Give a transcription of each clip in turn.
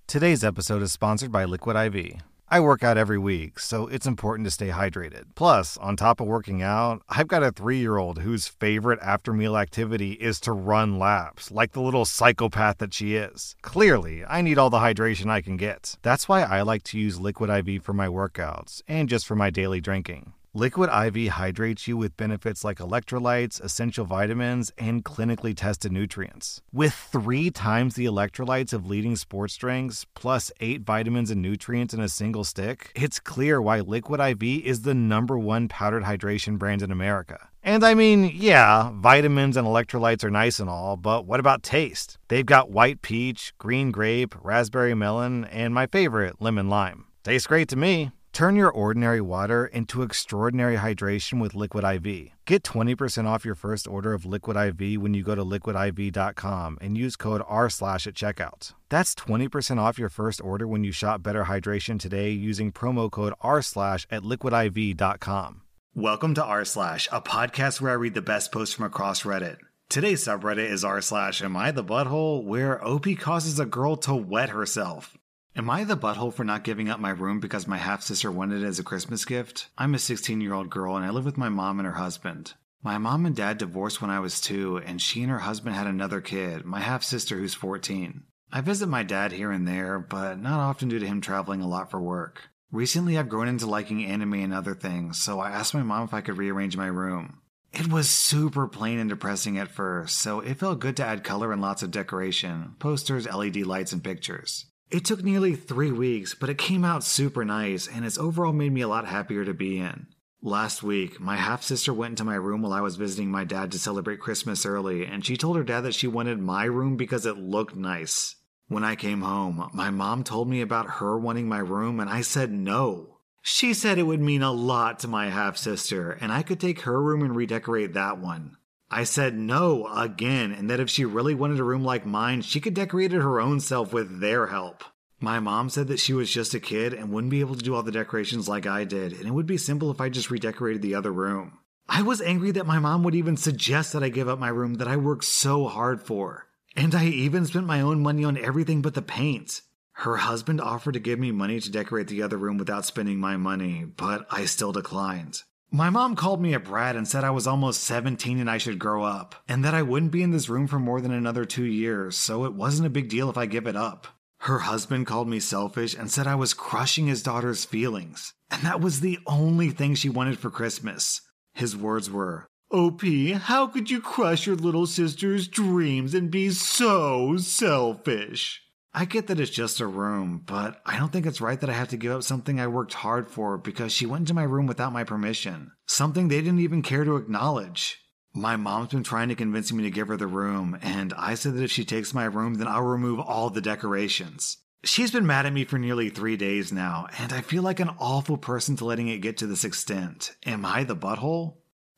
Today's episode is sponsored by Liquid IV. I work out every week, so it's important to stay hydrated. Plus, on top of working out, I've got a 3-year-old whose favorite after-meal activity is to run laps, like the little psychopath that she is. Clearly, I need all the hydration I can get. That's why I like to use Liquid IV for my workouts, and just for my daily drinking. Liquid IV hydrates you with benefits like electrolytes, essential vitamins, and clinically tested nutrients. With 3 times the electrolytes of leading sports drinks, plus 8 vitamins and nutrients in a single stick, it's clear why Liquid IV is the #1 powdered hydration brand in America. And I mean, yeah, vitamins and electrolytes are nice and all, but what about taste? They've got white peach, green grape, raspberry melon, and my favorite, lemon lime. Tastes great to me. Turn your ordinary water into extraordinary hydration with Liquid IV. Get 20% off your first order of Liquid IV when you go to liquidiv.com and use code R/ at checkout. That's 20% off your first order when you shop Better Hydration today using promo code R/ at liquidiv.com. Welcome to R/, a podcast where I read the best posts from across Reddit. Today's subreddit is R/ Am I the Butthole, where OP causes a girl to wet herself. Am I the butthole for not giving up my room because my half-sister wanted it as a Christmas gift? I'm a 16-year-old girl and I live with my mom and her husband. My mom and dad divorced when I was 2 and she and her husband had another kid, my half-sister who's 14. I visit my dad here and there, but not often due to him traveling a lot for work. Recently I've grown into liking anime and other things, so I asked my mom if I could rearrange my room. It was super plain and depressing at first, so it felt good to add color and lots of decoration, posters, LED lights, and pictures. It took nearly 3 weeks, but it came out super nice, and it's overall made me a lot happier to be in. Last week, my half-sister went into my room while I was visiting my dad to celebrate Christmas early, and she told her dad that she wanted my room because it looked nice. When I came home, my mom told me about her wanting my room, and I said no. She said it would mean a lot to my half-sister, and I could take her room and redecorate that one. I said no again, and that if she really wanted a room like mine, she could decorate it her own self with their help. My mom said that she was just a kid and wouldn't be able to do all the decorations like I did, and it would be simple if I just redecorated the other room. I was angry that my mom would even suggest that I give up my room that I worked so hard for. And I even spent my own money on everything but the paint. Her husband offered to give me money to decorate the other room without spending my money, but I still declined. My mom called me a brat and said I was almost 17 and I should grow up, and that I wouldn't be in this room for more than another 2 years, so it wasn't a big deal if I give it up. Her husband called me selfish and said I was crushing his daughter's feelings, and that was the only thing she wanted for Christmas. His words were, "OP, how could you crush your little sister's dreams and be so selfish?" I get that it's just a room, but I don't think it's right that I have to give up something I worked hard for because she went into my room without my permission. Something they didn't even care to acknowledge. My mom's been trying to convince me to give her the room, and I said that if she takes my room, then I'll remove all the decorations. She's been mad at me for nearly 3 days now, and I feel like an awful person to letting it get to this extent. Am I the butthole?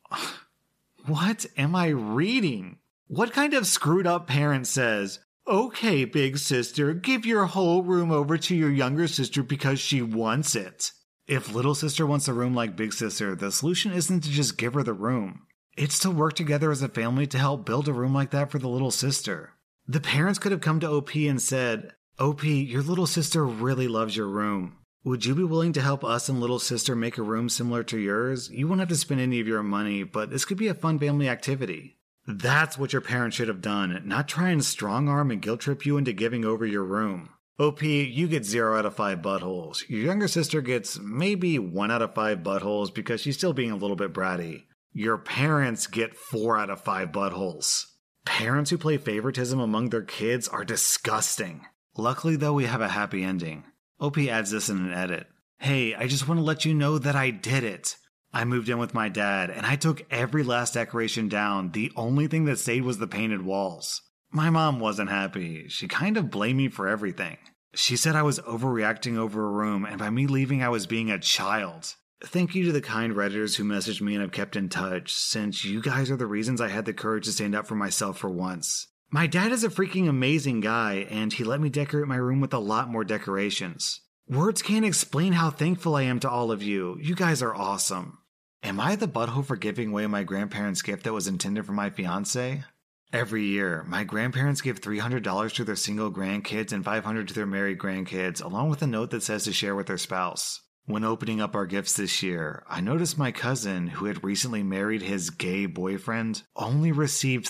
What am I reading? What kind of screwed up parent says, "Okay, big sister, give your whole room over to your younger sister because she wants it"? If little sister wants a room like big sister, the solution isn't to just give her the room. It's to work together as a family to help build a room like that for the little sister. The parents could have come to OP and said, "OP, your little sister really loves your room. Would you be willing to help us and little sister make a room similar to yours? You won't have to spend any of your money, but this could be a fun family activity." That's what your parents should have done, not try and strong-arm and guilt-trip you into giving over your room. OP, you get 0 out of 5 buttholes. Your younger sister gets maybe 1 out of 5 buttholes because she's still being a little bit bratty. Your parents get 4 out of 5 buttholes. Parents who play favoritism among their kids are disgusting. Luckily, though, we have a happy ending. OP adds this in an edit. "Hey, I just want to let you know that I did it. I moved in with my dad, and I took every last decoration down. The only thing that stayed was the painted walls. My mom wasn't happy. She kind of blamed me for everything. She said I was overreacting over a room, and by me leaving I was being a child. Thank you to the kind Redditors who messaged me and have kept in touch, since you guys are the reasons I had the courage to stand up for myself for once. My dad is a freaking amazing guy, and he let me decorate my room with a lot more decorations. Words can't explain how thankful I am to all of you. You guys are awesome. Am I the butthole for giving away my grandparents' gift that was intended for my fiancé? Every year, my grandparents give $300 to their single grandkids and $500 to their married grandkids, along with a note that says to share with their spouse. When opening up our gifts this year, I noticed my cousin, who had recently married his gay boyfriend, only received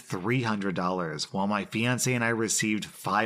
$300, while my fiancé and I received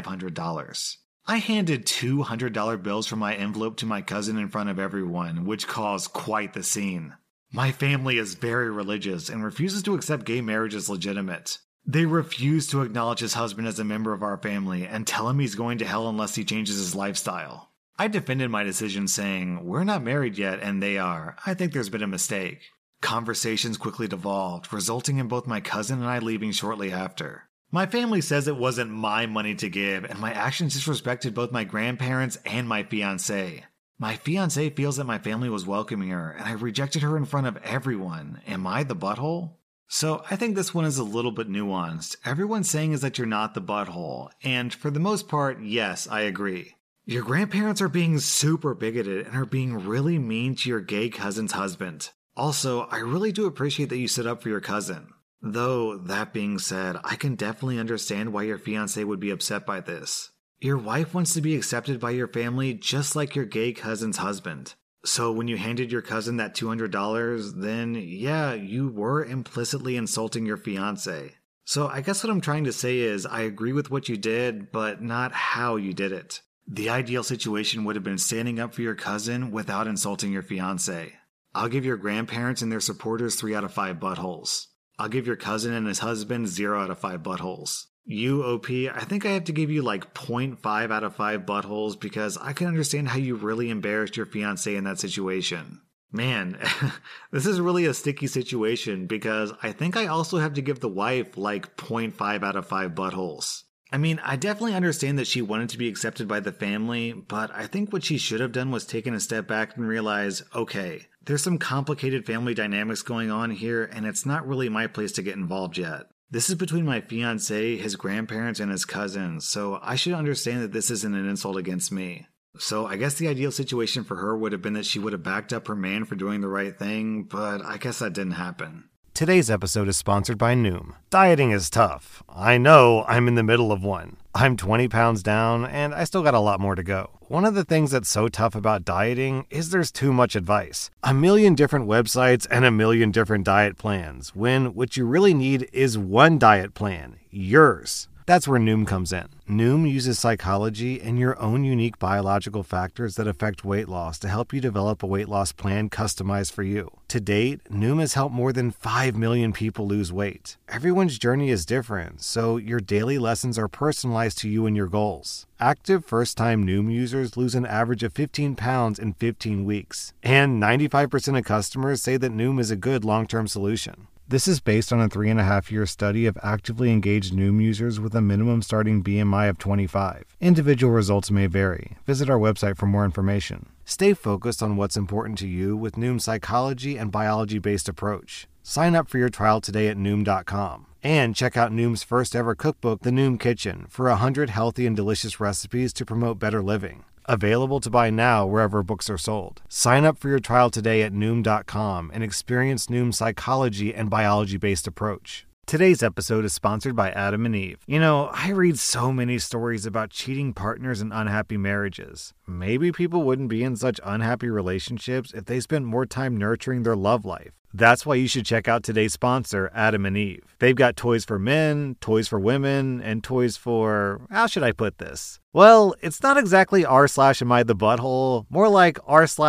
$500. I handed $200 bills from my envelope to my cousin in front of everyone, which caused quite the scene. My family is very religious and refuses to accept gay marriage as legitimate. They refuse to acknowledge his husband as a member of our family and tell him he's going to hell unless he changes his lifestyle. I defended my decision saying, "We're not married yet and they are. I think there's been a mistake." Conversations quickly devolved, resulting in both my cousin and I leaving shortly after. My family says it wasn't my money to give and my actions disrespected both my grandparents and my fiancé. My fiancé feels that my family was welcoming her and I rejected her in front of everyone. Am I the butthole? So I think this one is a little bit nuanced. Everyone's saying is that you're not the butthole, and for the most part, yes, I agree. Your grandparents are being super bigoted and are being really mean to your gay cousin's husband. Also, I really do appreciate that you stood up for your cousin. Though, that being said, I can definitely understand why your fiancé would be upset by this. Your wife wants to be accepted by your family just like your gay cousin's husband. So when you handed your cousin that $200, then yeah, you were implicitly insulting your fiancé. So I guess what I'm trying to say is I agree with what you did, but not how you did it. The ideal situation would have been standing up for your cousin without insulting your fiancé. I'll give your grandparents and their supporters 3 out of 5 buttholes. I'll give your cousin and his husband 0 out of 5 buttholes. You, OP, I think I have to give you like 0.5 out of 5 buttholes because I can understand how you really embarrassed your fiancé in that situation. Man, this is really a sticky situation because I think I also have to give the wife like 0.5 out of 5 buttholes. I mean, I definitely understand that she wanted to be accepted by the family, but I think what she should have done was taken a step back and realize, okay, there's some complicated family dynamics going on here, and it's not really my place to get involved yet. This is between my fiancé, his grandparents, and his cousins, so I should understand that this isn't an insult against me. So I guess the ideal situation for her would have been that she would have backed up her man for doing the right thing, but I guess that didn't happen. Today's episode is sponsored by Noom. Dieting is tough. I know, I'm in the middle of one. I'm 20 pounds down, and I still got a lot more to go. One of the things that's so tough about dieting is there's too much advice. A million different websites and a million different diet plans, when what you really need is one diet plan, yours. That's where Noom comes in. Noom uses psychology and your own unique biological factors that affect weight loss to help you develop a weight loss plan customized for you. To date, Noom has helped more than 5 million people lose weight. Everyone's journey is different, so your daily lessons are personalized to you and your goals. Active first-time Noom users lose an average of 15 pounds in 15 weeks. And 95% of customers say that Noom is a good long-term solution. This is based on a 3.5-year study of actively engaged Noom users with a minimum starting BMI of 25. Individual results may vary. Visit our website for more information. Stay focused on what's important to you with Noom's psychology and biology-based approach. Sign up for your trial today at Noom.com. And check out Noom's first ever cookbook, The Noom Kitchen, for 100 healthy and delicious recipes to promote better living. Available to buy now wherever books are sold. Sign up for your trial today at Noom.com and experience Noom's psychology and biology-based approach. Today's episode is sponsored by Adam and Eve. You know, I read so many stories about cheating partners and unhappy marriages. Maybe people wouldn't be in such unhappy relationships if they spent more time nurturing their love life. That's why you should check out today's sponsor, Adam and Eve. They've got toys for men, toys for women, and toys for... how should I put this? Well, it's not exactly r/am I the butthole, more like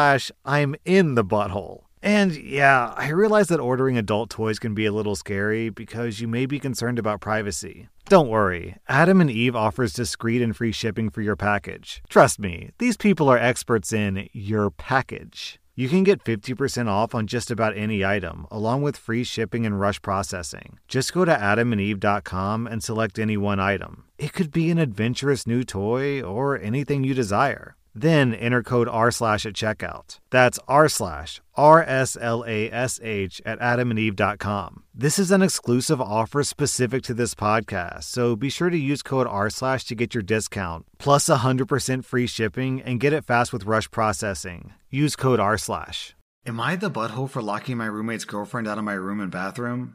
r/I'm in the butthole. And yeah, I realize that ordering adult toys can be a little scary because you may be concerned about privacy. Don't worry, Adam and Eve offers discreet and free shipping for your package. Trust me, these people are experts in your package. You can get 50% off on just about any item, along with free shipping and rush processing. Just go to adamandeve.com and select any one item. It could be an adventurous new toy or anything you desire. Then enter code r/ at checkout. That's r/RSLASH at adamandeve.com. This is an exclusive offer specific to this podcast, so be sure to use code r/ to get your discount, plus 100% free shipping, and get it fast with rush processing. Use code r/. Am I the butthole for locking my roommate's girlfriend out of my room and bathroom?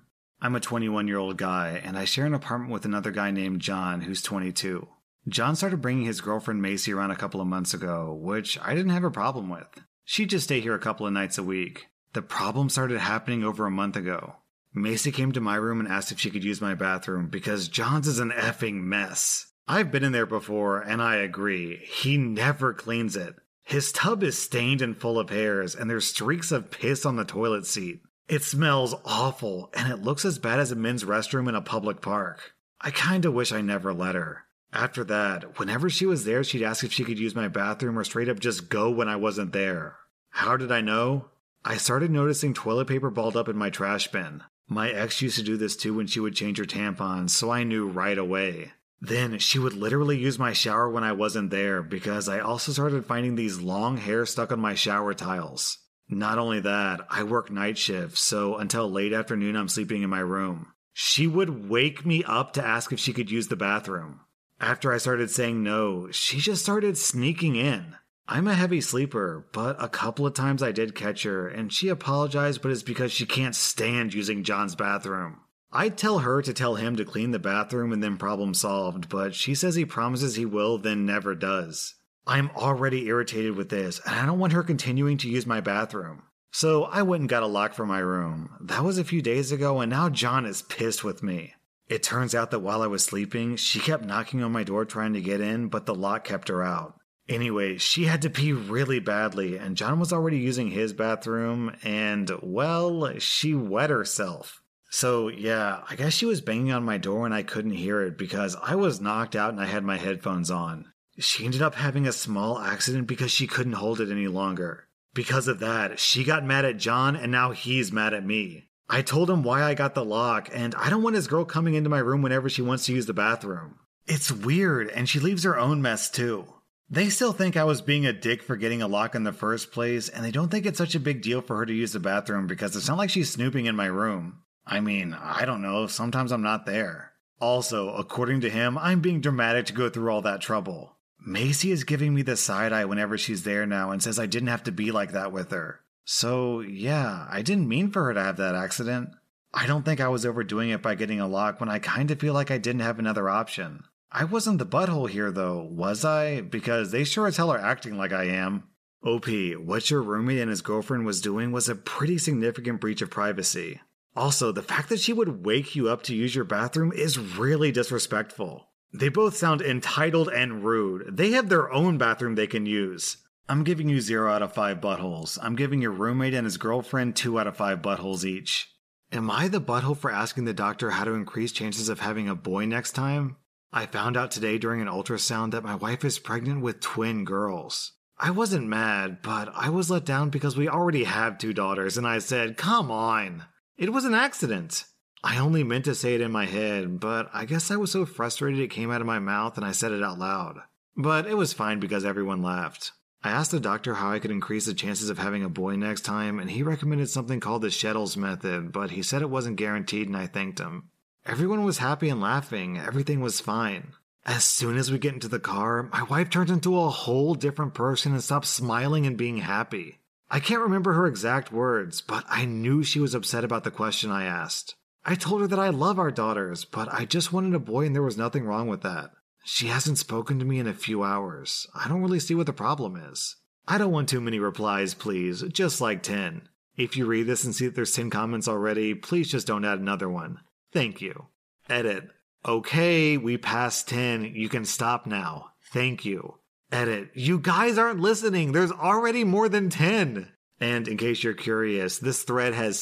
I'm a 21-year-old guy, and I share an apartment with another guy named John, who's 22. John started bringing his girlfriend Macy around a couple of months ago, which I didn't have a problem with. She'd just stay here a couple of nights a week. The problem started happening over a month ago. Macy came to my room and asked if she could use my bathroom because John's is an effing mess. I've been in there before, and I agree. He never cleans it. His tub is stained and full of hairs, and there's streaks of piss on the toilet seat. It smells awful, and it looks as bad as a men's restroom in a public park. I kinda wish I never let her. After that, whenever she was there, she'd ask if she could use my bathroom or straight up just go when I wasn't there. How did I know? I started noticing toilet paper balled up in my trash bin. My ex used to do this too when she would change her tampons, so I knew right away. Then she would literally use my shower when I wasn't there because I also started finding these long hairs stuck on my shower tiles. Not only that, I work night shifts, so until late afternoon I'm sleeping in my room. She would wake me up to ask if she could use the bathroom. After I started saying no, she just started sneaking in. I'm a heavy sleeper, but a couple of times I did catch her, and she apologized, but it's because she can't stand using John's bathroom. I'd tell her to tell him to clean the bathroom and then problem solved, but she says he promises he will, then never does. I'm already irritated with this, and I don't want her continuing to use my bathroom. So I went and got a lock for my room. That was a few days ago, and now John is pissed with me. It turns out that while I was sleeping, she kept knocking on my door trying to get in, but the lock kept her out. Anyway, she had to pee really badly, and John was already using his bathroom, and, well, she wet herself. So, yeah, I guess she was banging on my door and I couldn't hear it because I was knocked out and I had my headphones on. She ended up having a small accident because she couldn't hold it any longer. Because of that, she got mad at John and now he's mad at me. I told him why I got the lock, and I don't want his girl coming into my room whenever she wants to use the bathroom. It's weird, and she leaves her own mess too. They still think I was being a dick for getting a lock in the first place, and they don't think it's such a big deal for her to use the bathroom because it's not like she's snooping in my room. I mean, I don't know, sometimes I'm not there. Also, according to him, I'm being dramatic to go through all that trouble. Macy is giving me the side eye whenever she's there now and says I didn't have to be like that with her. So, yeah, I didn't mean for her to have that accident. I don't think I was overdoing it by getting a lock when I kinda feel like I didn't have another option. I wasn't the butthole here though, was I? Because they sure as hell are acting like I am. OP, what your roommate and his girlfriend was doing was a pretty significant breach of privacy. Also, the fact that she would wake you up to use your bathroom is really disrespectful. They both sound entitled and rude. They have their own bathroom they can use. I'm giving you 0 out of 5 buttholes. I'm giving your roommate and his girlfriend 2 out of 5 buttholes each. Am I the butthole for asking the doctor how to increase chances of having a boy next time? I found out today during an ultrasound that my wife is pregnant with twin girls. I wasn't mad, but I was let down because we already have 2 daughters, and I said, come on. It was an accident. I only meant to say it in my head, but I guess I was so frustrated it came out of my mouth and I said it out loud. But it was fine because everyone laughed. I asked the doctor how I could increase the chances of having a boy next time, and he recommended something called the Shettles method, but he said it wasn't guaranteed and I thanked him. Everyone was happy and laughing. Everything was fine. As soon as we get into the car, my wife turned into a whole different person and stopped smiling and being happy. I can't remember her exact words, but I knew she was upset about the question I asked. I told her that I love our daughters, but I just wanted a boy and there was nothing wrong with that. She hasn't spoken to me in a few hours. I don't really see what the problem is. I don't want too many replies, please, just like 10. If you read this and see that there's 10 comments already, please just don't add another one. Thank you. Edit. Okay, we passed 10. You can stop now. Thank you. Edit. You guys aren't listening. There's already more than 10. And in case you're curious, this thread has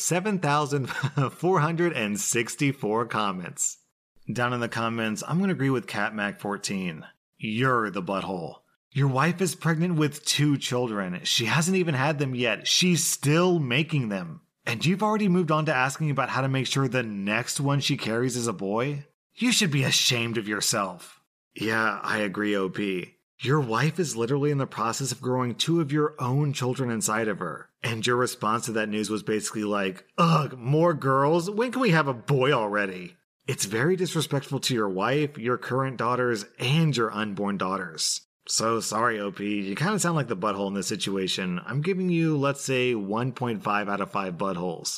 7,464 comments. Down in the comments, I'm going to agree with CatMac14. You're the butthole. Your wife is pregnant with 2 children. She hasn't even had them yet. She's still making them. And you've already moved on to asking about how to make sure the next one she carries is a boy? You should be ashamed of yourself. Yeah, I agree, OP. Your wife is literally in the process of growing 2 of your own children inside of her. And your response to that news was basically like, ugh, more girls? When can we have a boy already? It's very disrespectful to your wife, your current daughters, and your unborn daughters. So sorry, OP, you kind of sound like the butthole in this situation. I'm giving you, let's say, 1.5 out of 5 buttholes.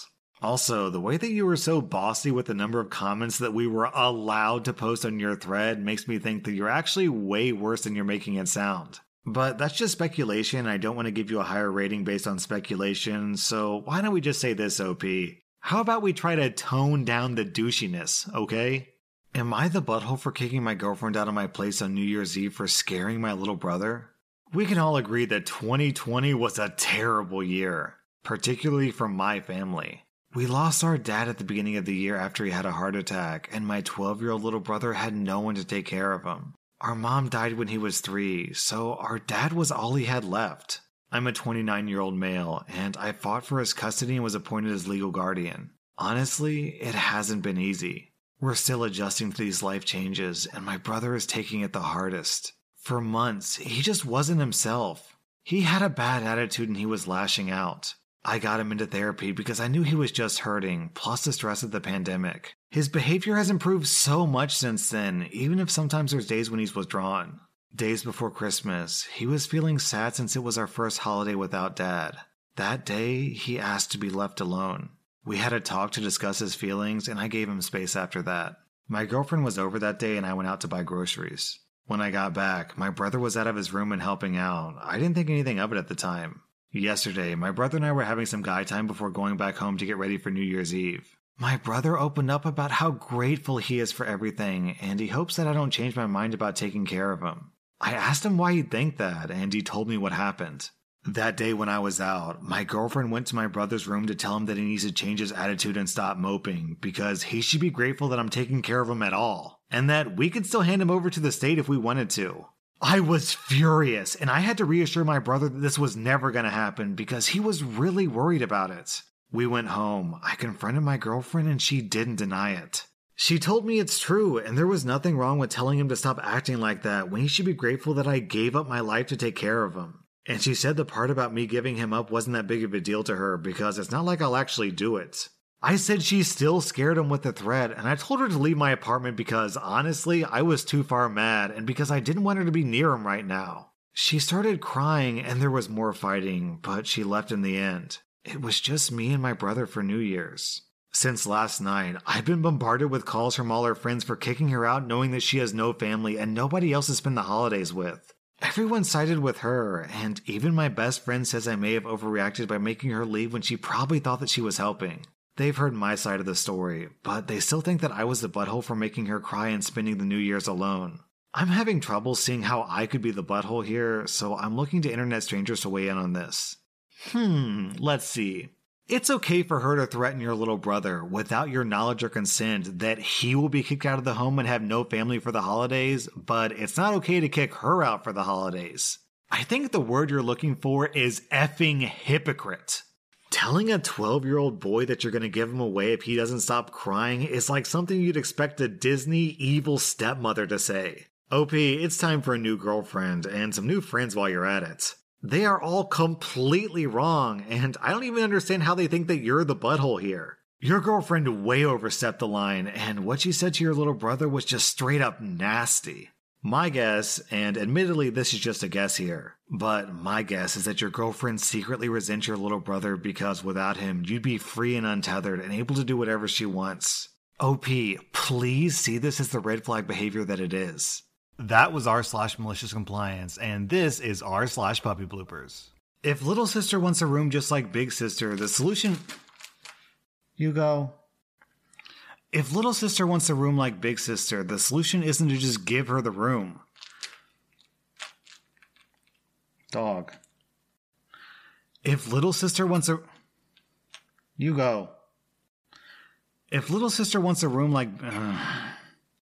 Also, the way that you were so bossy with the number of comments that we were allowed to post on your thread makes me think that you're actually way worse than you're making it sound. But that's just speculation. I don't want to give you a higher rating based on speculation, so why don't we just say this, OP? How about we try to tone down the douchiness, okay? Am I the butthole for kicking my girlfriend out of my place on New Year's Eve for scaring my little brother? We can all agree that 2020 was a terrible year, particularly for my family. We lost our dad at the beginning of the year after he had a heart attack, and my 12-year-old little brother had no one to take care of him. Our mom died when he was 3, so our dad was all he had left. I'm a 29-year-old male, and I fought for his custody and was appointed as legal guardian. Honestly, it hasn't been easy. We're still adjusting to these life changes, and my brother is taking it the hardest. For months, he just wasn't himself. He had a bad attitude and he was lashing out. I got him into therapy because I knew he was just hurting, plus the stress of the pandemic. His behavior has improved so much since then, even if sometimes there's days when he's withdrawn. Days before Christmas, he was feeling sad since it was our first holiday without Dad. That day, he asked to be left alone. We had a talk to discuss his feelings, and I gave him space after that. My girlfriend was over that day and I went out to buy groceries. When I got back, my brother was out of his room and helping out. I didn't think anything of it at the time. Yesterday, my brother and I were having some guy time before going back home to get ready for New Year's Eve. My brother opened up about how grateful he is for everything, and he hopes that I don't change my mind about taking care of him. I asked him why he'd think that, and he told me what happened. That day when I was out, my girlfriend went to my brother's room to tell him that he needs to change his attitude and stop moping, because he should be grateful that I'm taking care of him at all, and that we could still hand him over to the state if we wanted to. I was furious, and I had to reassure my brother that this was never going to happen because he was really worried about it. We went home. I confronted my girlfriend and she didn't deny it. She told me it's true, and there was nothing wrong with telling him to stop acting like that when he should be grateful that I gave up my life to take care of him. And she said the part about me giving him up wasn't that big of a deal to her because it's not like I'll actually do it. I said she still scared him with the threat, and I told her to leave my apartment because, honestly, I was too far mad and because I didn't want her to be near him right now. She started crying and there was more fighting, but she left in the end. It was just me and my brother for New Year's. Since last night, I've been bombarded with calls from all her friends for kicking her out knowing that she has no family and nobody else to spend the holidays with. Everyone sided with her, and even my best friend says I may have overreacted by making her leave when she probably thought that she was helping. They've heard my side of the story, but they still think that I was the butthole for making her cry and spending the New Year's alone. I'm having trouble seeing how I could be the butthole here, so I'm looking to internet strangers to weigh in on this. Let's see. It's okay for her to threaten your little brother without your knowledge or consent that he will be kicked out of the home and have no family for the holidays, but it's not okay to kick her out for the holidays. I think the word you're looking for is effing hypocrite. Telling a 12-year-old boy that you're going to give him away if he doesn't stop crying is like something you'd expect a Disney evil stepmother to say. OP, it's time for a new girlfriend and some new friends while you're at it. They are all completely wrong, and I don't even understand how they think that you're the butthole here. Your girlfriend way overstepped the line, and what she said to your little brother was just straight up nasty. My guess, and admittedly this is just a guess here, but my guess is that your girlfriend secretly resents your little brother because without him, you'd be free and untethered and able to do whatever she wants. OP, please see this as the red flag behavior that it is. That was r/malicious compliance, and this is r/puppy bloopers. If little sister wants a room just like big sister, the solution... You go. If little sister wants a room like big sister, the solution isn't to just give her the room. Dog. If little sister wants a... You go. If little sister wants a room like...